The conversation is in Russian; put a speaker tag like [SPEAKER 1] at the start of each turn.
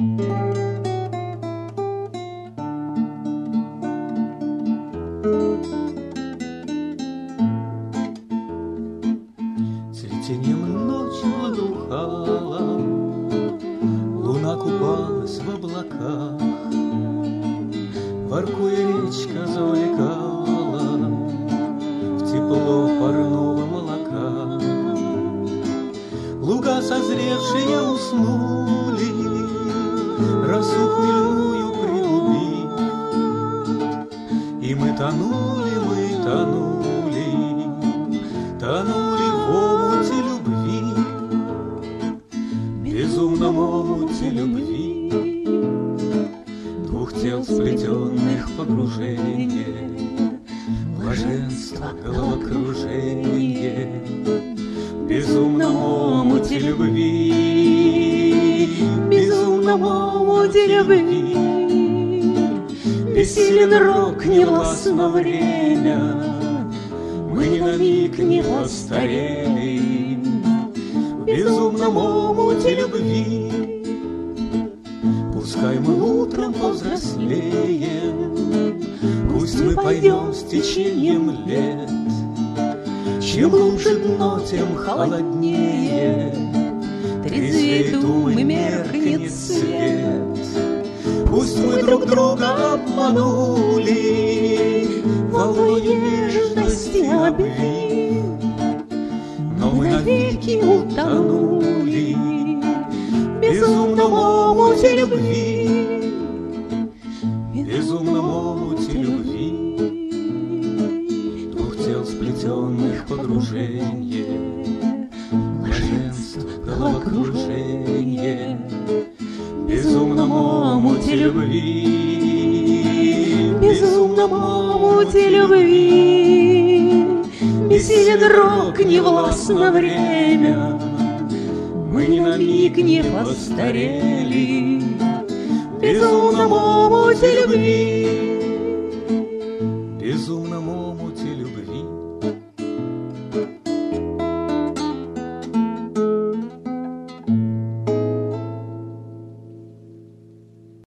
[SPEAKER 1] Цветением ночь благоухала, луна купалась в облаках, воркуя речка завлекала в тепло парного молока. Луга созревшие уснули, росу хмельную пригубив, и мы тонули, тонули в омуте любви, безумном омуте любви, двух тел сплетенных погружение, блаженство, головокружение, безумном омуте любви, безумном омуте любви. Бессилен рок, не властно время, мы ни на миг не постарели в безумном омуте любви. Пускай мы утром повзрослеем, пусть мы пойдем с течением лет, чем глубже дно, тем холоднее, трезвеет ум и меркнет свет. Пусть мы друг друга обманули волной нежности обвив, но мы навеки утонули в безумном омуте любви, безумном омуте любви, двух тел сплетенных погружение, блаженство, головокружение, безумном омуте любви, безумном омуте любви. Бессилен рок, не властно время, мы ни на миг не постарели в безумном омуте любви.